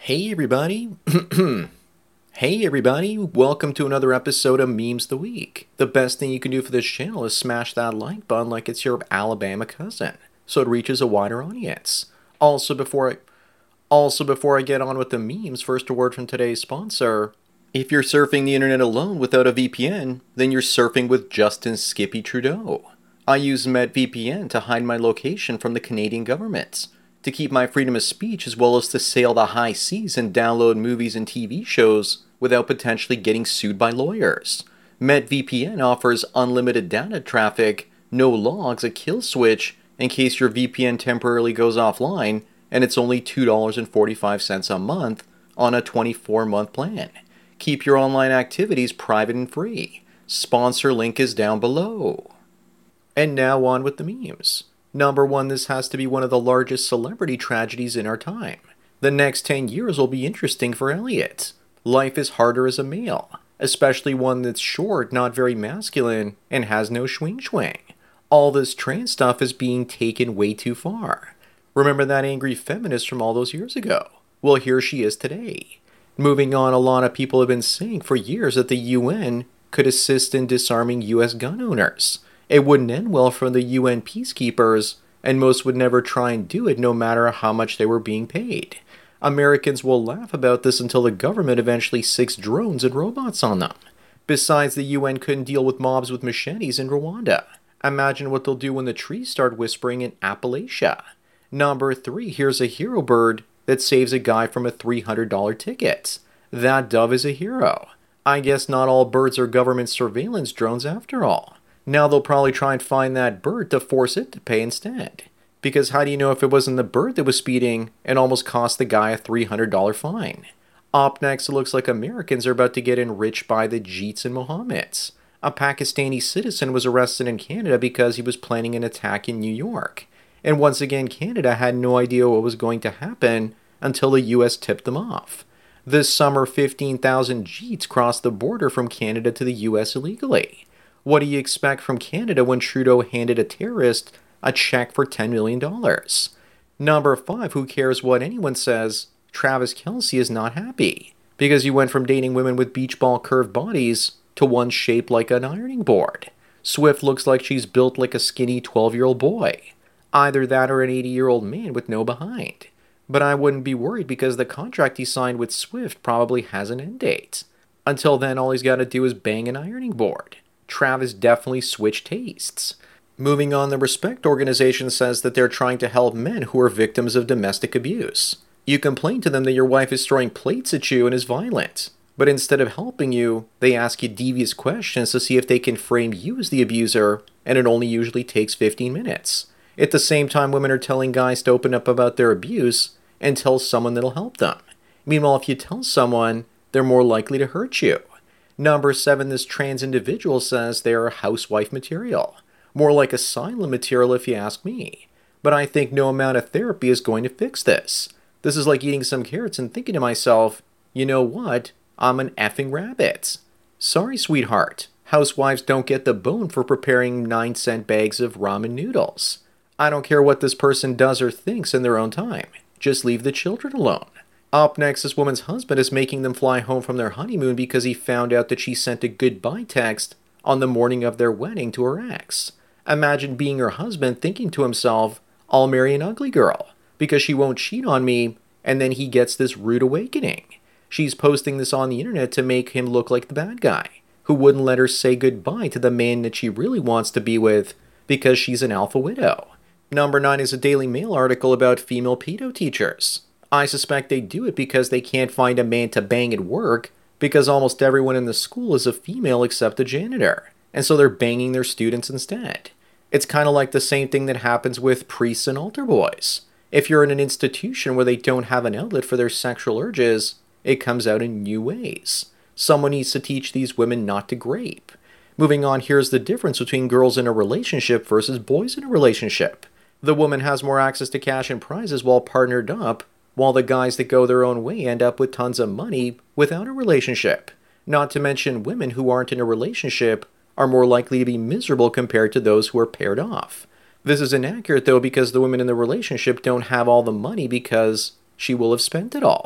Hey everybody. Hey everybody, welcome to another episode of Memes the Week. The best thing you can do for this channel is smash that like button like it's your Alabama cousin, so it reaches a wider audience. Also before I get on with the memes, first a word from today's sponsor. If you're surfing the internet alone without a VPN, then you're surfing with Justin Skippy Trudeau. I use MetVPN to hide my location from the Canadian government, to keep my freedom of speech, as well as to sail the high seas and download movies and TV shows without potentially getting sued by lawyers. MetVPN offers unlimited data traffic, no logs, a kill switch in case your VPN temporarily goes offline, and it's only $2.45 a month on a 24-month plan. Keep your online activities private and free. Sponsor link is down below. And now on with the memes. Number one, this has to be one of the largest celebrity tragedies in our time. The next 10 years will be interesting for Elliot. Life is harder as a male, especially one that's short, not very masculine, and has no swing. All this trans stuff is being taken way too far. Remember that angry feminist from all those years ago? Well, here she is today. Moving on, a lot of people have been saying for years that the UN could assist in disarming US gun owners. It wouldn't end well for the UN peacekeepers, and most would never try and do it no matter how much they were being paid. Americans will laugh about this until the government eventually sicks drones and robots on them. Besides, the UN couldn't deal with mobs with machetes in Rwanda. Imagine what they'll do when the trees start whispering in Appalachia. Number 3, here's a hero bird that saves a guy from a $300 ticket. That dove is a hero. I guess not all birds are government surveillance drones after all. Now they'll probably try and find that bird to force it to pay instead. Because how do you know if it wasn't the bird that was speeding and almost cost the guy a $300 fine? Up next, it looks like Americans are about to get enriched by the Jeets and Mohammeds. A Pakistani citizen was arrested in Canada because he was planning an attack in New York. And once again, Canada had no idea what was going to happen until the US tipped them off. This summer, 15,000 Jeets crossed the border from Canada to the US illegally. What do you expect from Canada when Trudeau handed a terrorist a check for $10 million? Number 5, who cares what anyone says? Travis Kelce is not happy because he went from dating women with beach ball curved bodies to one shaped like an ironing board. Swift looks like she's built like a skinny 12-year-old boy. Either that or an 80-year-old man with no behind. But I wouldn't be worried because the contract he signed with Swift probably has an end date. Until then, all he's got to do is bang an ironing board. Travis definitely switched tastes. Moving on, the Respect organization says that they're trying to help men who are victims of domestic abuse. You complain to them that your wife is throwing plates at you and is violent. But instead of helping you, they ask you devious questions to see if they can frame you as the abuser, and it only usually takes 15 minutes. At the same time, women are telling guys to open up about their abuse and tell someone that'll help them. Meanwhile, if you tell someone, they're more likely to hurt you. Number 7, this trans individual says they are housewife material. More like asylum material if you ask me. But I think no amount of therapy is going to fix this. This is like eating some carrots and thinking to myself, you know what, I'm an effing rabbit. Sorry, sweetheart. Housewives don't get the bone for preparing 9-cent bags of ramen noodles. I don't care what this person does or thinks in their own time. Just leave the children alone. Up next, this woman's husband is making them fly home from their honeymoon because he found out that she sent a goodbye text on the morning of their wedding to her ex. Imagine being her husband thinking to himself, I'll marry an ugly girl because she won't cheat on me, and then he gets this rude awakening. She's posting this on the internet to make him look like the bad guy, who wouldn't let her say goodbye to the man that she really wants to be with because she's an alpha widow. Number 9 is a Daily Mail article about female pedo teachers. I suspect they do it because they can't find a man to bang at work because almost everyone in the school is a female except the janitor, and so they're banging their students instead. It's kind of like the same thing that happens with priests and altar boys. If you're in an institution where they don't have an outlet for their sexual urges, it comes out in new ways. Someone needs to teach these women not to grape. Moving on, here's the difference between girls in a relationship versus boys in a relationship. The woman has more access to cash and prizes while partnered up, while the guys that go their own way end up with tons of money without a relationship. Not to mention women who aren't in a relationship are more likely to be miserable compared to those who are paired off. This is inaccurate though because the women in the relationship don't have all the money because she will have spent it all.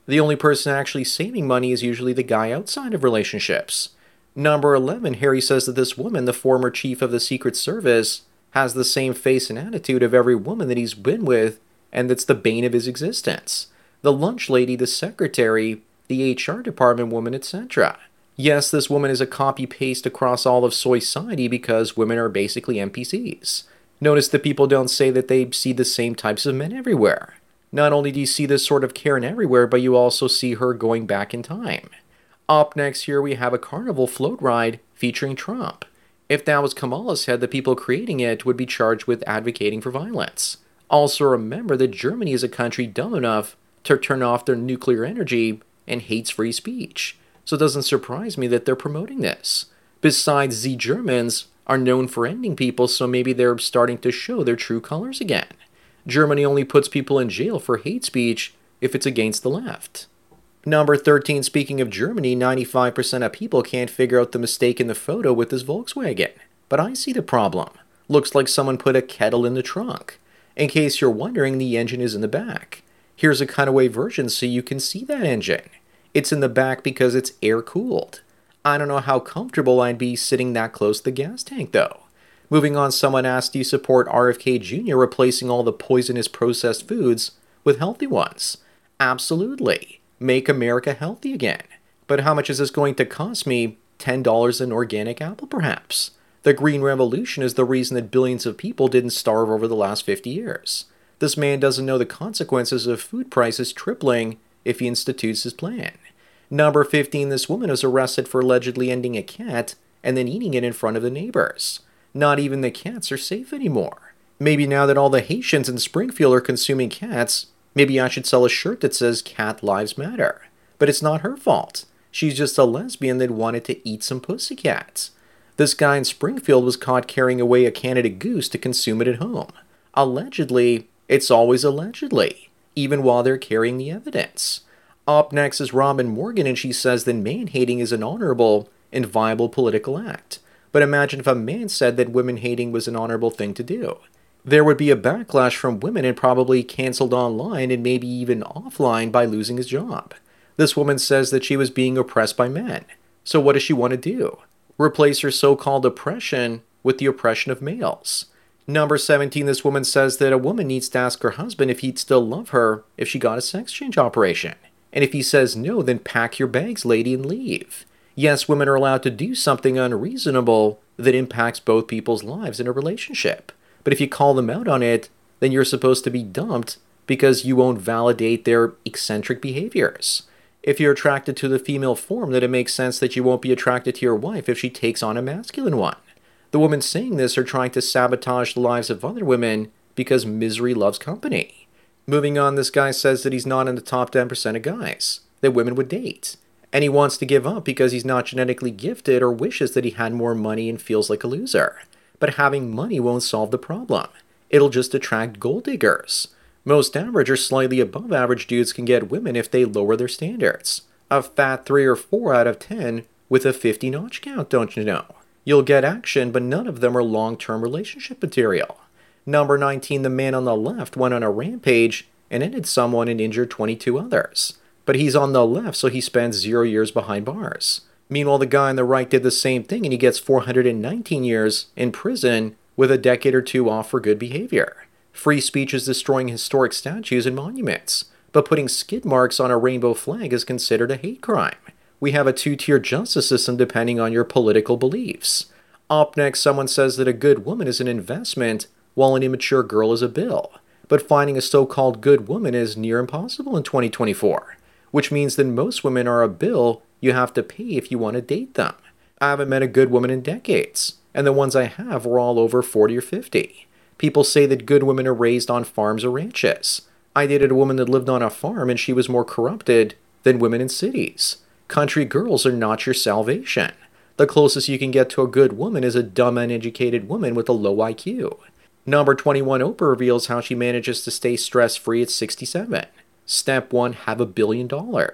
The only person actually saving money is usually the guy outside of relationships. Number 11, Harry says that this woman, the former chief of the Secret Service, has the same face and attitude of every woman that he's been with, and that's the bane of his existence. The lunch lady, the secretary, the HR department woman, etc. Yes, this woman is a copy-paste across all of society because women are basically NPCs. Notice that people don't say that they see the same types of men everywhere. Not only do you see this sort of Karen everywhere, but you also see her going back in time. Up next here we have a carnival float ride featuring Trump. If that was Kamala's head, the people creating it would be charged with advocating for violence. Also remember that Germany is a country dumb enough to turn off their nuclear energy and hates free speech. So it doesn't surprise me that they're promoting this. Besides, the Germans are known for ending people, so maybe they're starting to show their true colors again. Germany only puts people in jail for hate speech if it's against the left. Number 13, speaking of Germany, 95% of people can't figure out the mistake in the photo with this Volkswagen. But I see the problem. Looks like someone put a kettle in the trunk. In case you're wondering, the engine is in the back. Here's a cutaway version so you can see that engine. It's in the back because it's air-cooled. I don't know how comfortable I'd be sitting that close to the gas tank, though. Moving on, someone asked, do you support RFK Jr. replacing all the poisonous processed foods with healthy ones? Absolutely. Make America healthy again. But how much is this going to cost me? $10 an organic apple, perhaps. The Green Revolution is the reason that billions of people didn't starve over the last 50 years. This man doesn't know the consequences of food prices tripling if he institutes his plan. Number 15, this woman was arrested for allegedly ending a cat and then eating it in front of the neighbors. Not even the cats are safe anymore. Maybe now that all the Haitians in Springfield are consuming cats, maybe I should sell a shirt that says Cat Lives Matter. But it's not her fault. She's just a lesbian that wanted to eat some pussycats. This guy in Springfield was caught carrying away a Canada goose to consume it at home. Allegedly, it's always allegedly, even while they're carrying the evidence. Up next is Robin Morgan, and she says that man-hating is an honorable and viable political act. But imagine if a man said that women-hating was an honorable thing to do. There would be a backlash from women and probably canceled online and maybe even offline by losing his job. This woman says that she was being oppressed by men. So what does she want to do? Replace her so-called oppression with the oppression of males. Number 17, this woman says that a woman needs to ask her husband if he'd still love her if she got a sex change operation. And if he says no, then pack your bags, lady, and leave. Yes, women are allowed to do something unreasonable that impacts both people's lives in a relationship. But if you call them out on it, then you're supposed to be dumped because you won't validate their eccentric behaviors. If you're attracted to the female form, then it makes sense that you won't be attracted to your wife if she takes on a masculine one. The women saying this are trying to sabotage the lives of other women because misery loves company. Moving on, this guy says that he's not in the top 10% of guys that women would date. And he wants to give up because he's not genetically gifted or wishes that he had more money and feels like a loser. But having money won't solve the problem. It'll just attract gold diggers. Most average or slightly above average dudes can get women if they lower their standards. A fat 3 or 4 out of 10 with a 50 notch count, don't you know? You'll get action, but none of them are long-term relationship material. Number 19, the man on the left went on a rampage and ended someone and injured 22 others. But he's on the left, so he spends 0 years behind bars. Meanwhile, the guy on the right did the same thing and he gets 419 years in prison with a decade or 2 off for good behavior. Free speech is destroying historic statues and monuments, but putting skid marks on a rainbow flag is considered a hate crime. We have a 2-tier justice system depending on your political beliefs. Up next, someone says that a good woman is an investment while an immature girl is a bill. But finding a so-called good woman is near impossible in 2024, which means that most women are a bill you have to pay if you want to date them. I haven't met a good woman in decades, and the ones I have were all over 40 or 50. People say that good women are raised on farms or ranches. I dated a woman that lived on a farm and she was more corrupted than women in cities. Country girls are not your salvation. The closest you can get to a good woman is a dumb, uneducated woman with a low IQ. Number 21, Oprah reveals how she manages to stay stress-free at 67. Step 1, have $1 billion.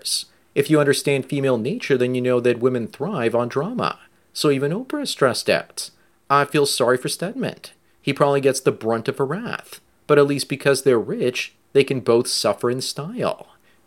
If you understand female nature, then you know that women thrive on drama. So even Oprah is stressed out. I feel sorry for Stedman. He probably gets the brunt of her wrath. But at least because they're rich, they can both suffer in style.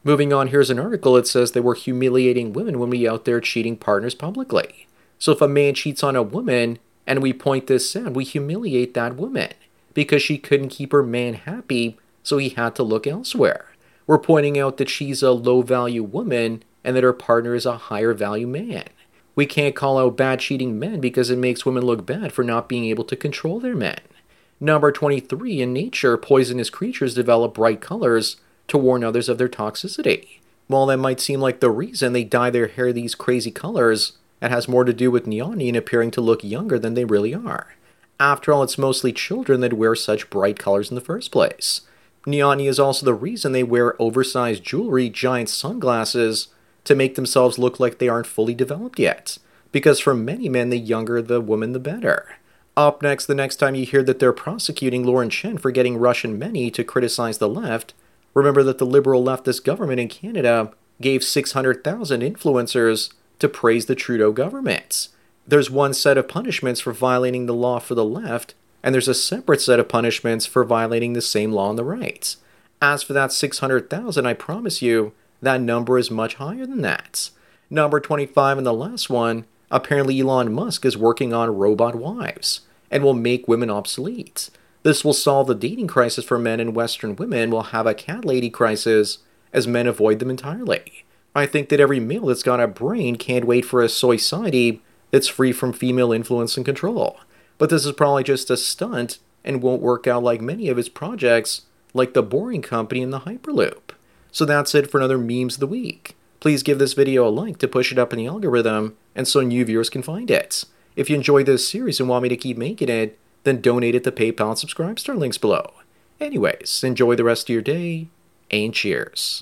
Moving on, here's an article. It says they were humiliating women when we out there cheating partners publicly. So if a man cheats on a woman and we point this out, we humiliate that woman because she couldn't keep her man happy, so he had to look elsewhere. We're pointing out that she's a low-value woman and that her partner is a higher-value man. We can't call out bad cheating men because it makes women look bad for not being able to control their men. Number 23, in nature, poisonous creatures develop bright colors to warn others of their toxicity. While that might seem like the reason they dye their hair these crazy colors, it has more to do with neonin appearing to look younger than they really are. After all, it's mostly children that wear such bright colors in the first place. Neonin is also the reason they wear oversized jewelry, giant sunglasses, to make themselves look like they aren't fully developed yet. Because for many men, the younger the woman, the better. Up next, the next time you hear that they're prosecuting Lauren Chen for getting Russian many to criticize the left, remember that the liberal leftist government in Canada gave 600,000 influencers to praise the Trudeau government. There's one set of punishments for violating the law for the left, and there's a separate set of punishments for violating the same law on the right. As for that 600,000, I promise you, that number is much higher than that. Number 25 and the last one, apparently Elon Musk is working on robot wives and will make women obsolete. This will solve the dating crisis for men, and Western women will have a cat lady crisis as men avoid them entirely. I think that every male that's got a brain can't wait for a society that's free from female influence and control. But this is probably just a stunt and won't work out like many of his projects, like the Boring Company and the Hyperloop. So that's it for another Memes of the Week. Please give this video a like to push it up in the algorithm and so new viewers can find it. If you enjoyed this series and want me to keep making it, then donate it to PayPal and Subscribestar links below. Anyways, enjoy the rest of your day, and cheers.